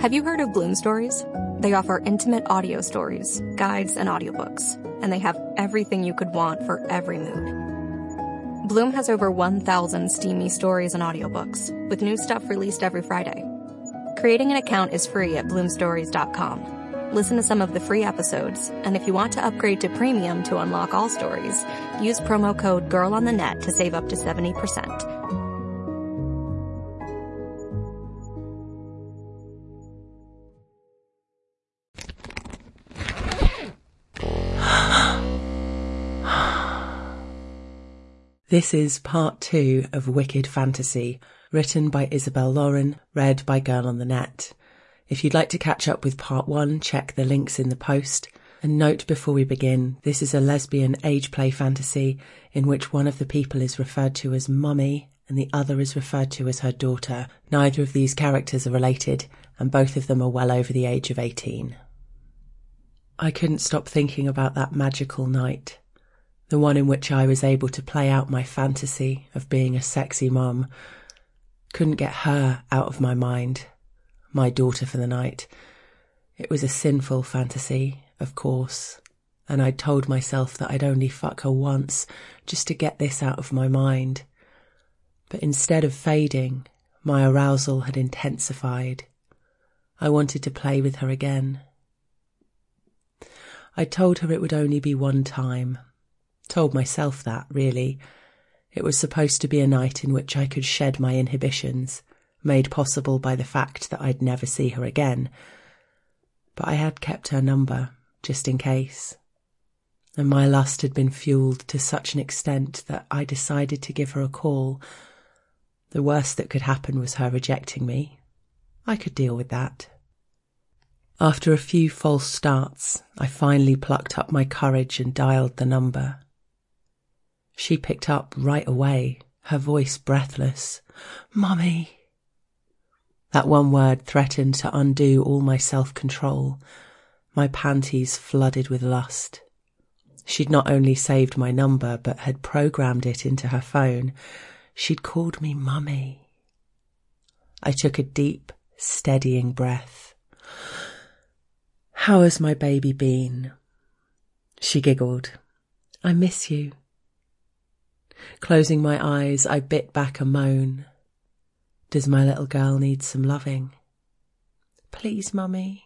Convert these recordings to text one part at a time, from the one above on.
Have you heard of Bloom Stories? They offer intimate audio stories, guides, and audiobooks, and they have everything you could want for every mood. Bloom has over 1,000 steamy stories and audiobooks, with new stuff released every Friday. Creating an account is free at bloomstories.com. Listen to some of the free episodes, and if you want to upgrade to premium to unlock all stories, use promo code GIRLONTHENET to save up to 70%. This is part 2 of Wicked Fantasy, written by Isabel Lauren, read by Girl on the Net. If you'd like to catch up with part 1, check the links in the post. And note before we begin, this is a lesbian age play fantasy in which one of the people is referred to as Mummy and the other is referred to as her daughter. Neither of these characters are related, and both of them are well over the age of 18. I couldn't stop thinking about that magical night. The one in which I was able to play out my fantasy of being a sexy mum. Couldn't get her out of my mind, my daughter for the night. It was a sinful fantasy, of course, and I'd told myself that I'd only fuck her once just to get this out of my mind. But instead of fading, my arousal had intensified. I wanted to play with her again. I told her it would only be one time. Told myself that, really. It was supposed to be a night in which I could shed my inhibitions, made possible by the fact that I'd never see her again. But I had kept her number, just in case. And my lust had been fuelled to such an extent that I decided to give her a call. The worst that could happen was her rejecting me. I could deal with that. After a few false starts, I finally plucked up my courage and dialed the number. She picked up right away, her voice breathless. "Mummy." That one word threatened to undo all my self-control. My panties flooded with lust. She'd not only saved my number, but had programmed it into her phone. She'd called me Mummy. I took a deep, steadying breath. "How has my baby been?" She giggled. "I miss you." Closing my eyes, I bit back a moan. Does my little girl need some loving? "Please, Mummy."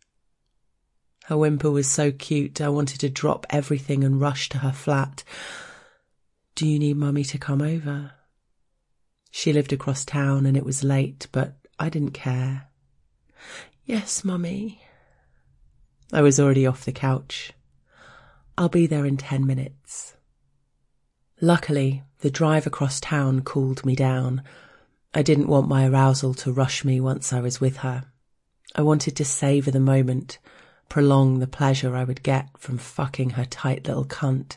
Her whimper was so cute, I wanted to drop everything and rush to her flat. "Do you need Mummy to come over?" She lived across town and it was late, but I didn't care. "Yes, Mummy." I was already off the couch. "I'll be there in 10 minutes. Luckily, the drive across town cooled me down. I didn't want my arousal to rush me once I was with her. I wanted to savour the moment, prolong the pleasure I would get from fucking her tight little cunt.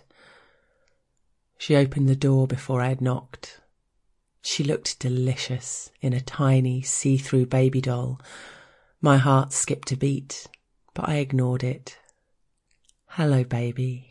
She opened the door before I had knocked. She looked delicious in a tiny, see-through baby doll. My heart skipped a beat, but I ignored it. "Hello, baby."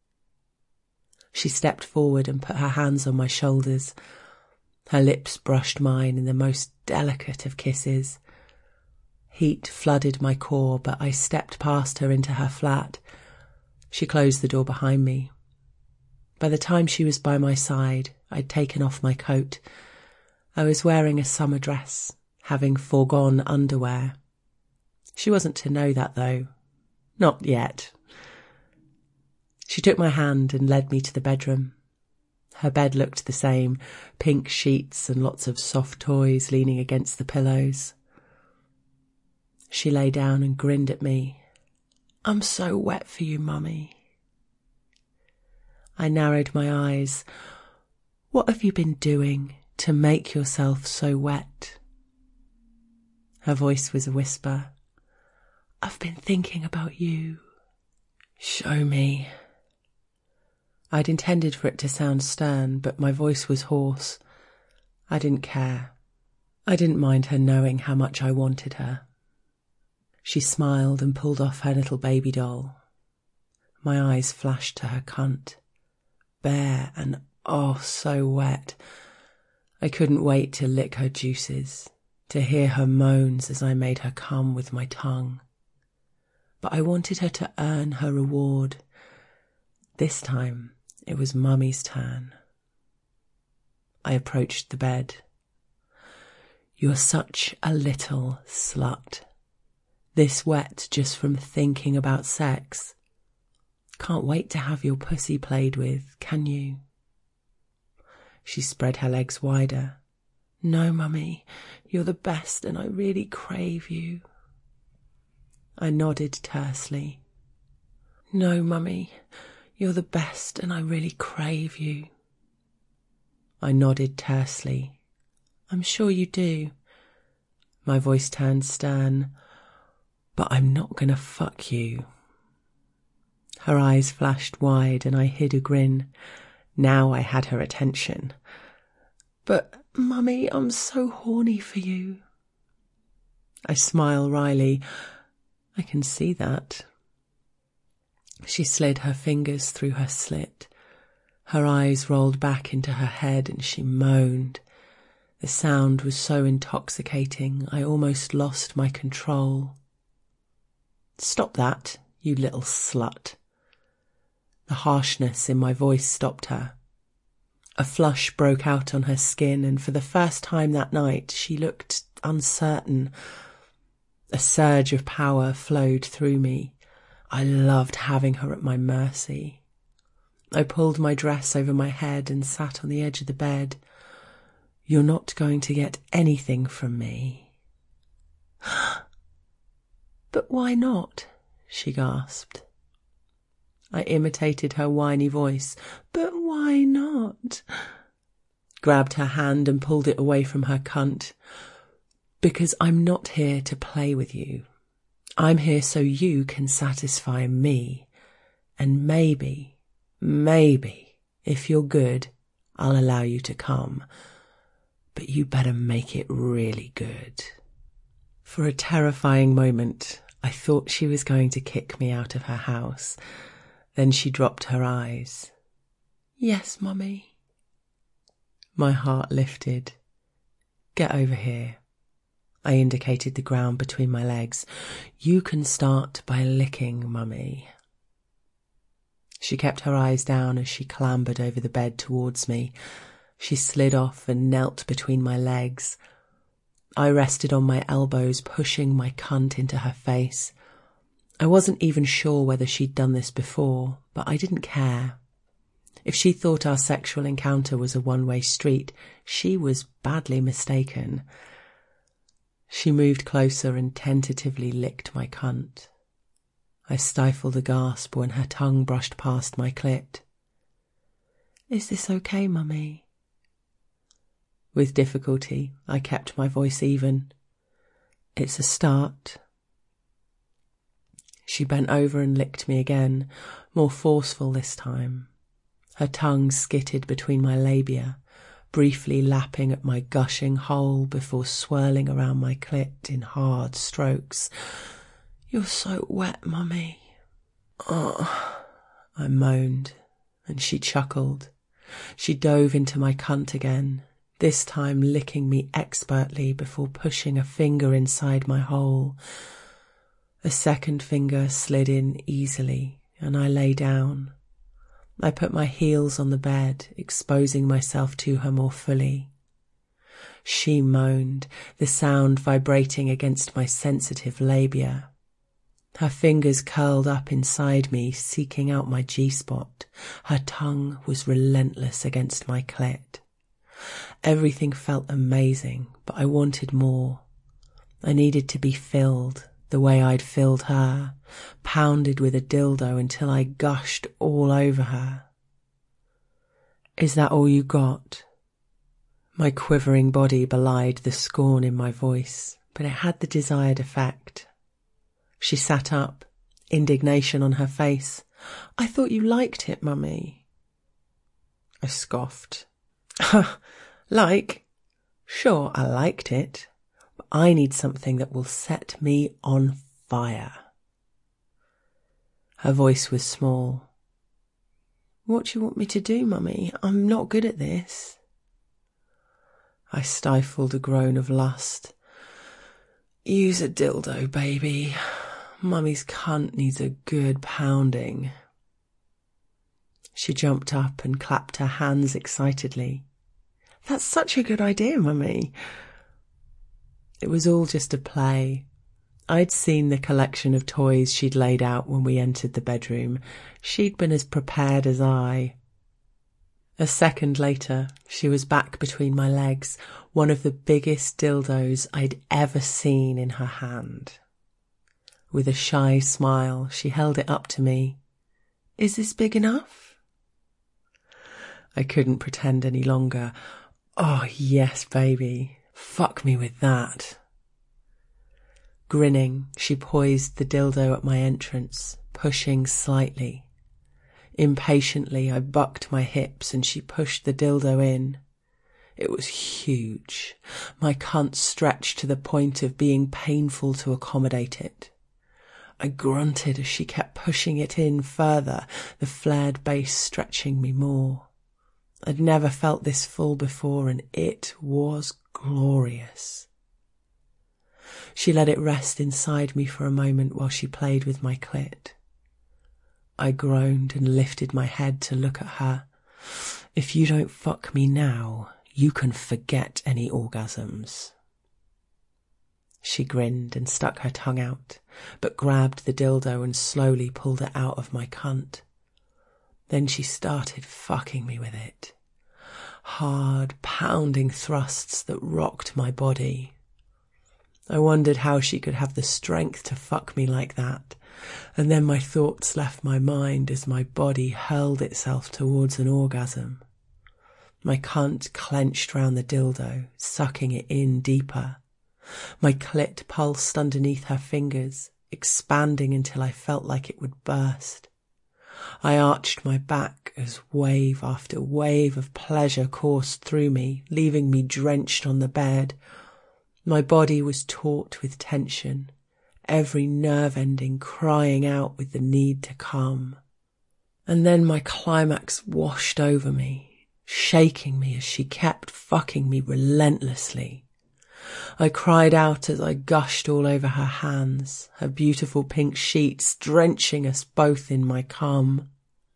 She stepped forward and put her hands on my shoulders. Her lips brushed mine in the most delicate of kisses. Heat flooded my core, but I stepped past her into her flat. She closed the door behind me. By the time she was by my side, I'd taken off my coat. I was wearing a summer dress, having foregone underwear. She wasn't to know that, though. Not yet. She took my hand and led me to the bedroom. Her bed looked the same, pink sheets and lots of soft toys leaning against the pillows. She lay down and grinned at me. "I'm so wet for you, Mummy." I narrowed my eyes. "What have you been doing to make yourself so wet?" Her voice was a whisper. "I've been thinking about you." "Show me." I'd intended for it to sound stern, but my voice was hoarse. I didn't care. I didn't mind her knowing how much I wanted her. She smiled and pulled off her little baby doll. My eyes flashed to her cunt. Bare and oh so wet. I couldn't wait to lick her juices. to hear her moans as I made her come with my tongue. But I wanted her to earn her reward. This time, it was Mummy's turn. I approached the bed. "You're such a little slut. This wet just from thinking about sex. Can't wait to have your pussy played with, can you?" She spread her legs wider. "No, Mummy, you're the best and I really crave you." I nodded tersely. "No, Mummy, you're the best and I really crave you." I nodded tersely. "I'm sure you do." My voice turned stern. "But I'm not gonna fuck you." Her eyes flashed wide and I hid a grin. Now I had her attention. "But, Mummy, I'm so horny for you." I smile wryly. "I can see that." She slid her fingers through her slit. Her eyes rolled back into her head and she moaned. The sound was so intoxicating, I almost lost my control. "Stop that, you little slut." The harshness in my voice stopped her. A flush broke out on her skin, and for the first time that night she looked uncertain. A surge of power flowed through me. I loved having her at my mercy. I pulled my dress over my head and sat on the edge of the bed. "You're not going to get anything from me." "But why not?" she gasped. I imitated her whiny voice. "But why not?" Grabbed her hand and pulled it away from her cunt. "Because I'm not here to play with you. I'm here so you can satisfy me. And maybe, if you're good, I'll allow you to come. But you better make it really good." For a terrifying moment, I thought she was going to kick me out of her house. Then she dropped her eyes. "Yes, Mummy." My heart lifted. "Get over here." I indicated the ground between my legs. "You can start by licking, Mummy." She kept her eyes down as she clambered over the bed towards me. She slid off and knelt between my legs. I rested on my elbows, pushing my cunt into her face. I wasn't even sure whether she'd done this before, but I didn't care. If she thought our sexual encounter was a one-way street, she was badly mistaken. She moved closer and tentatively licked my cunt. I stifled a gasp when her tongue brushed past my clit. "Is this okay, Mummy?" With difficulty, I kept my voice even. "It's a start." She bent over and licked me again, more forceful this time. Her tongue skittered between my labia, briefly lapping at my gushing hole before swirling around my clit in hard strokes. "You're so wet, Mummy." "Oh," I moaned, and she chuckled. She dove into my cunt again, this time licking me expertly before pushing a finger inside my hole. A second finger slid in easily, and I lay down. I put my heels on the bed, exposing myself to her more fully. She moaned, the sound vibrating against my sensitive labia. Her fingers curled up inside me, seeking out my G-spot. Her tongue was relentless against my clit. Everything felt amazing, but I wanted more. I needed to be filled, the way I'd filled her, pounded with a dildo until I gushed all over her. "Is that all you got?" My quivering body belied the scorn in my voice, but it had the desired effect. She sat up, indignation on her face. "I thought you liked it, Mummy." I scoffed. "Like? Sure, I liked it, but I need something that will set me on fire." Her voice was small. "What do you want me to do, Mummy? I'm not good at this." I stifled a groan of lust. Use a dildo, baby. Mummy's cunt needs a good pounding. She jumped up and clapped her hands excitedly. That's such a good idea, Mummy. It was all just a play. I'd seen the collection of toys she'd laid out when we entered the bedroom. She'd been as prepared as I. A second later, she was back between my legs, one of the biggest dildos I'd ever seen in her hand. With a shy smile, she held it up to me. Is this big enough? I couldn't pretend any longer. Oh, yes, baby. Fuck me with that. Grinning, she poised the dildo at my entrance, pushing slightly. Impatiently, I bucked my hips and she pushed the dildo in. It was huge. My cunt stretched to the point of being painful to accommodate it. I grunted as she kept pushing it in further, the flared base stretching me more. I'd never felt this full before, and it was glorious. She let it rest inside me for a moment while she played with my clit. I groaned and lifted my head to look at her. If you don't fuck me now, you can forget any orgasms. She grinned and stuck her tongue out, but grabbed the dildo and slowly pulled it out of my cunt. Then she started fucking me with it. Hard, pounding thrusts that rocked my body. I wondered how she could have the strength to fuck me like that, and then my thoughts left my mind as my body hurled itself towards an orgasm. My cunt clenched round the dildo, sucking it in deeper. My clit pulsed underneath her fingers, expanding until I felt like it would burst. I arched my back as wave after wave of pleasure coursed through me, leaving me drenched on the bed. My body was taut with tension, every nerve ending crying out with the need to come. And then my climax washed over me, shaking me as she kept fucking me relentlessly. I cried out as I gushed all over her hands, her beautiful pink sheets drenching us both in my cum.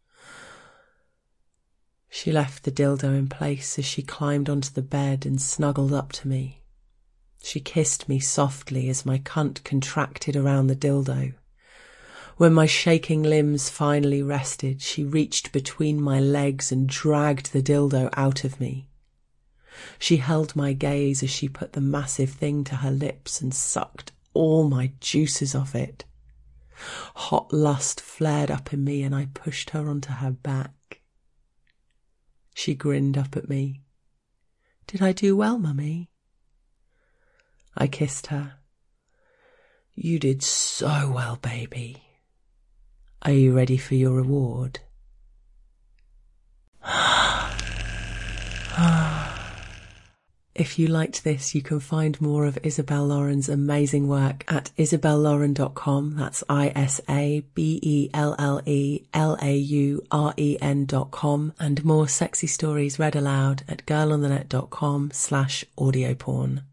She left the dildo in place as she climbed onto the bed and snuggled up to me. She kissed me softly as my cunt contracted around the dildo. When my shaking limbs finally rested, she reached between my legs and dragged the dildo out of me. She held my gaze as she put the massive thing to her lips and sucked all my juices off it. Hot lust flared up in me and I pushed her onto her back. She grinned up at me. Did I do well, Mummy? I kissed her. You did so well, baby. Are you ready for your reward? If you liked this, you can find more of Isabel Lauren's amazing work at isabellauren.com. That's ISABELLELAUREN.com, and more sexy stories read aloud at girlonthenet.com/audioporn.